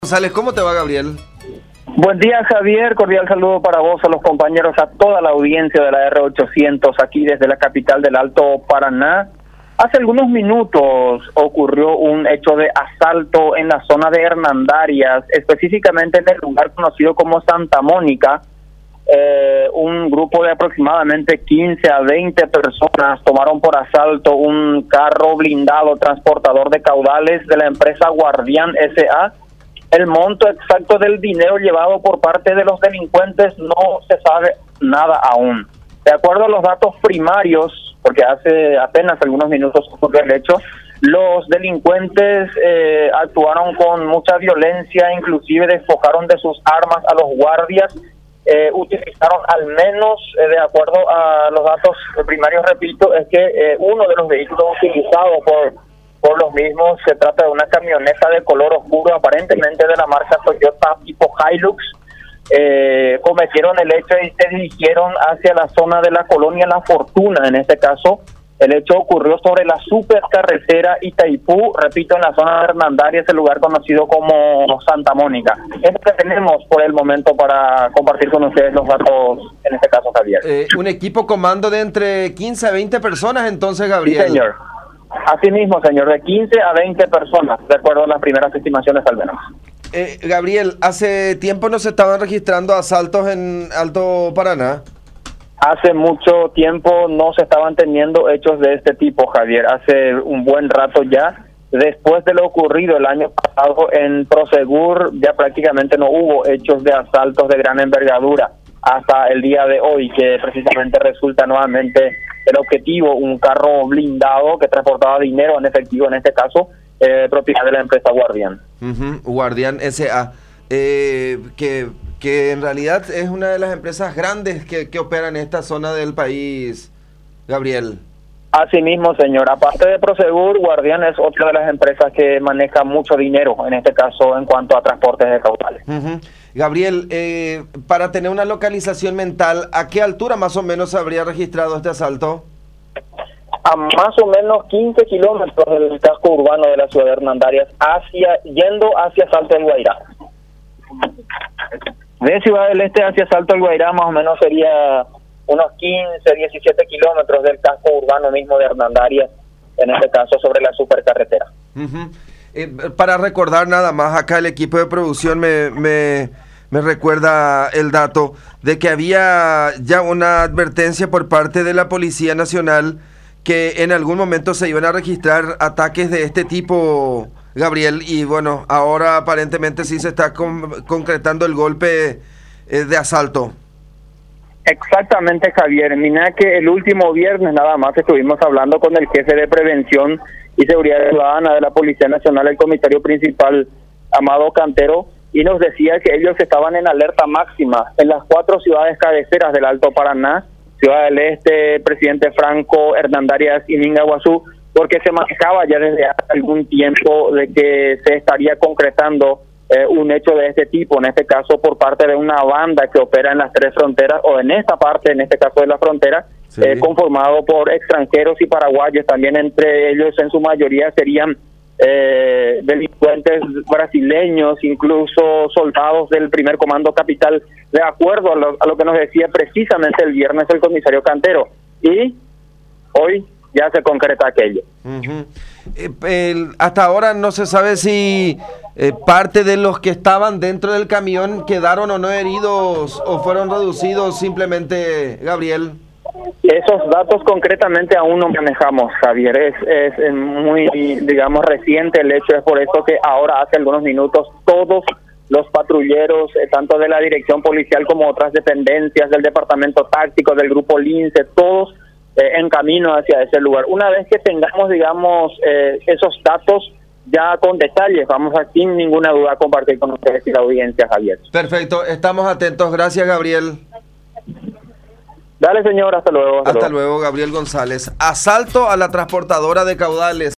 González, ¿cómo te va, Gabriel? Buen día, Javier. Cordial saludo para vos, a los compañeros, a toda la audiencia de la R800 aquí desde la capital del Alto Paraná. Hace algunos minutos ocurrió un hecho de asalto en la zona de Hernandarias, específicamente en el lugar conocido como Santa Mónica. Un grupo de aproximadamente 15 a 20 personas tomaron por asalto un carro blindado transportador de caudales de la empresa Guardián S.A. El monto exacto del dinero llevado por parte de los delincuentes no se sabe nada aún. De acuerdo a los datos primarios, porque hace apenas algunos minutos ocurrió el hecho, los delincuentes actuaron con mucha violencia, inclusive despojaron de sus armas a los guardias, utilizaron al menos, de acuerdo a los datos primarios, repito, es que uno de los vehículos utilizados por los mismos, se trata de una camioneta de color oscuro, aparentemente de la marca Toyota tipo Hilux. Cometieron el hecho y se dirigieron hacia la zona de la colonia La Fortuna. En este caso, el hecho ocurrió sobre la supercarretera Itaipú, repito, en la zona de Hernandarias, el lugar conocido como Santa Mónica. Es lo que tenemos por el momento para compartir con ustedes los datos, en este caso, Javier. Un equipo comando de entre 15 a 20 personas, entonces, Gabriel. Sí, señor. Así mismo, señor, de 15 a 20 personas, de acuerdo a las primeras estimaciones al menos. Gabriel, hace tiempo no se estaban registrando asaltos en Alto Paraná. Hace mucho tiempo no se estaban teniendo hechos de este tipo, Javier. Hace un buen rato ya. Después de lo ocurrido el año pasado en Prosegur, ya prácticamente no hubo hechos de asaltos de gran envergadura hasta el día de hoy, que precisamente resulta nuevamente el objetivo, un carro blindado que transportaba dinero en efectivo, en este caso, propiedad de la empresa Guardián. Guardián S.A., que en realidad es una de las empresas grandes que operan en esta zona del país, Gabriel. Así mismo, señor. Aparte de Prosegur, Guardián es otra de las empresas que maneja mucho dinero, en este caso, en cuanto a transportes de caudales. Gabriel, para tener una localización mental, ¿a qué altura más o menos se habría registrado este asalto? A más o menos 15 kilómetros del casco urbano de la ciudad de Hernandarias, yendo hacia Salto del Guairá. De Ciudad del Este hacia Salto del Guairá más o menos sería unos 15, 17 kilómetros del casco urbano mismo de Hernandarias, en este caso sobre la supercarretera. Para recordar nada más, acá el equipo de producción me recuerda el dato de que había ya una advertencia por parte de la Policía Nacional que en algún momento se iban a registrar ataques de este tipo, Gabriel, y bueno, ahora aparentemente sí se está concretando el golpe de asalto. Exactamente, Javier. Mira que el último viernes nada más estuvimos hablando con el jefe de Prevención y Seguridad Ciudadana de la Policía Nacional, el comisario principal, Amado Cantero, y nos decía que ellos estaban en alerta máxima en las 4 ciudades cabeceras del Alto Paraná, Ciudad del Este, Presidente Franco, Hernandarias y Mingaguazú, porque se manejaba ya desde hace algún tiempo de que se estaría concretando un hecho de este tipo, en este caso por parte de una banda que opera en las 3 fronteras, o en esta parte, en este caso de la frontera, sí, conformado por extranjeros y paraguayos, también entre ellos en su mayoría serían delincuentes brasileños, incluso soldados del primer comando capital, de acuerdo a lo que nos decía precisamente el viernes el comisario Cantero, y hoy ya se concreta aquello. Hasta ahora no se sabe si parte de los que estaban dentro del camión quedaron o no heridos o fueron reducidos simplemente, Gabriel. Esos datos concretamente aún no manejamos, Javier. Es muy, digamos, reciente el hecho. Es por eso que ahora, hace algunos minutos, todos los patrulleros, tanto de la dirección policial como otras dependencias del departamento táctico, del grupo Lince, todos en camino hacia ese lugar. Una vez que tengamos, digamos, esos datos ya con detalles, vamos a sin ninguna duda a compartir con ustedes y la audiencia, Javier. Perfecto, estamos atentos. Gracias, Gabriel. Dale, señor, hasta luego. Hasta luego, Gabriel González. Asalto a la transportadora de caudales.